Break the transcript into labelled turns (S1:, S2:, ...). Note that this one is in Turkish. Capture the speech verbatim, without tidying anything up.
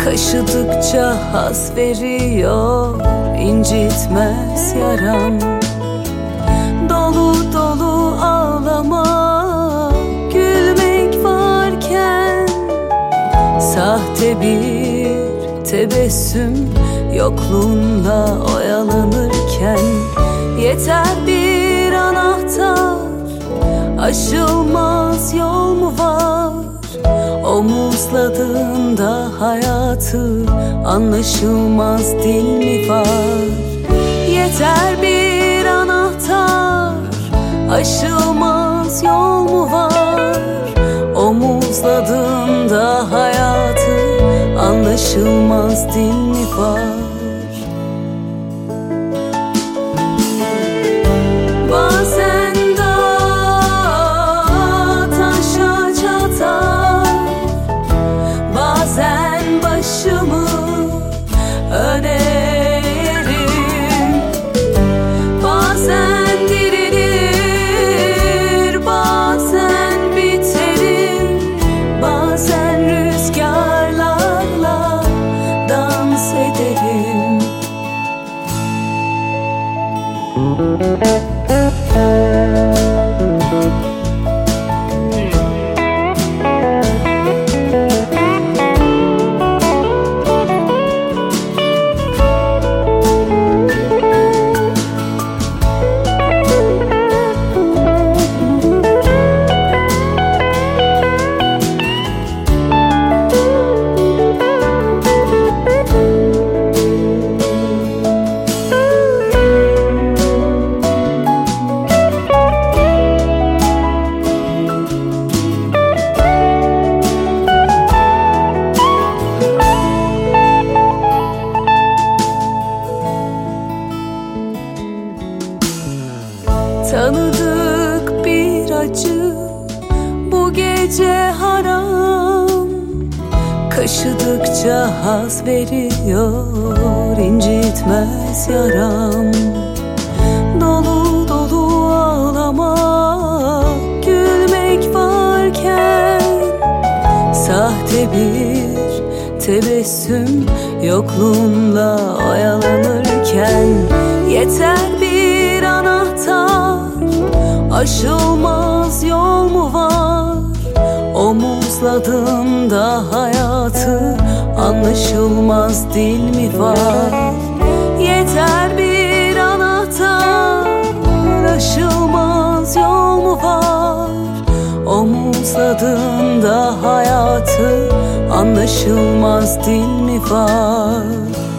S1: Kaşıdıkça haz veriyor, incitmez yaram. Dolu dolu ağlama, gülmek varken sahte bir tebessüm yokluğunla oyalanırken. Yeter bir anahtar, aşılmaz yol mu var? Omuzladığında hayatı, anlaşılmaz dil mi var? Yeter bir anahtar, aşılmaz yol mu var? Omuzladığında hayatı, anlaşılmaz dil mi var? Bazen başımı öne eğerim, bazen dirilir, bazen biterim, bazen rüzgarlarla dans ederim. Tanıdık bir acı bu gece haram. Kaşıdıkça haz veriyor, incitmez yaram. Dolu dolu ağlama, gülmek varken sahte bir tebessüm yokluğunla oyalanırken. Yeter bir anahtar, aşılmaz yol mu var? Omuzladığında hayatı, anlaşılmaz dil mi var? Yeter bir anahtar, aşılmaz yol mu var? Omuzladığında hayatı, anlaşılmaz dil mi var?